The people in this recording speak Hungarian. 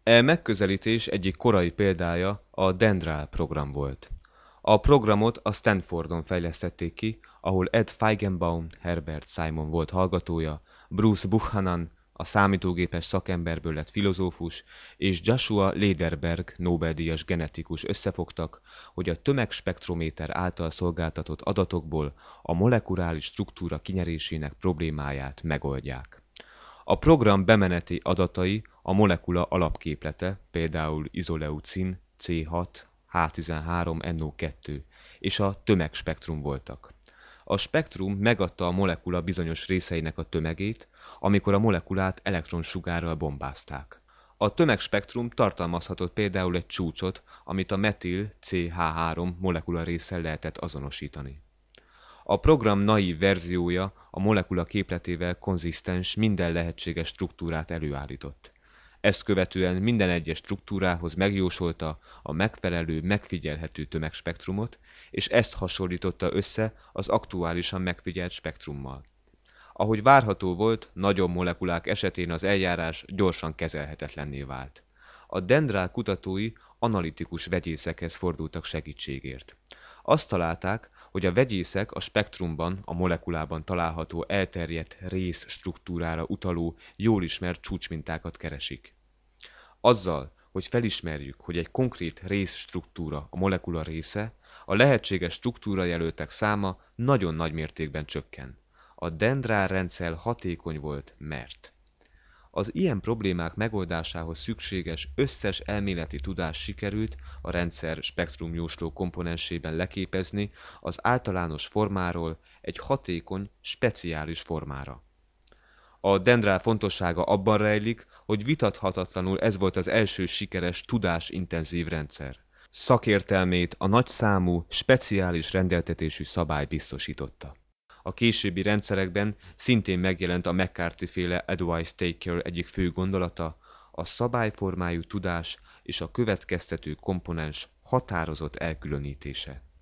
E megközelítés egyik korai példája a Dendral program volt. A programot a Stanfordon fejlesztették ki, ahol Ed Feigenbaum, Herbert Simon volt hallgatója, Bruce Buchanan, a számítógépes szakemberből lett filozófus, és Joshua Lederberg, Nobel-díjas genetikus összefogtak, hogy a tömegspektrométer által szolgáltatott adatokból a molekuláris struktúra kinyerésének problémáját megoldják. A program bemeneti adatai a molekula alapképlete, például izoleucin, C6, H13NO2 és a tömegspektrum voltak. A spektrum megadta a molekula bizonyos részeinek a tömegét, amikor a molekulát elektronsugárral bombázták. A tömegspektrum tartalmazhatott például egy csúcsot, amit a metil CH3 molekula résszel lehetett azonosítani. A program naív verziója a molekula képletével konzisztens minden lehetséges struktúrát előállított. Ezt követően minden egyes struktúrához megjósolta a megfelelő, megfigyelhető tömegspektrumot, és ezt hasonlította össze az aktuálisan megfigyelt spektrummal. Ahogy várható volt, nagyobb molekulák esetén az eljárás gyorsan kezelhetetlenné vált. A Dendral kutatói analitikus vegyészekhez fordultak segítségért. Azt találták, hogy a vegyészek a spektrumban, a molekulában található elterjedt rész struktúrára utaló, jól ismert csúcsmintákat keresik. Azzal, hogy felismerjük, hogy egy konkrét részstruktúra a molekula része, a lehetséges struktúrajelöltek száma nagyon nagy mértékben csökken. A Dendral rendszer hatékony volt, mert az ilyen problémák megoldásához szükséges összes elméleti tudás sikerült a rendszer spektrumjósló komponensében leképezni az általános formáról egy hatékony, speciális formára. A Dendral fontossága abban rejlik, hogy vitathatatlanul ez volt az első sikeres tudásintenzív rendszer. Szakértelmét a nagyszámú, speciális rendeltetésű szabály biztosította. A későbbi rendszerekben szintén megjelent a McCarthy-féle Advice-Taker egyik fő gondolata, a szabályformájú tudás és a következtető komponens határozott elkülönítése.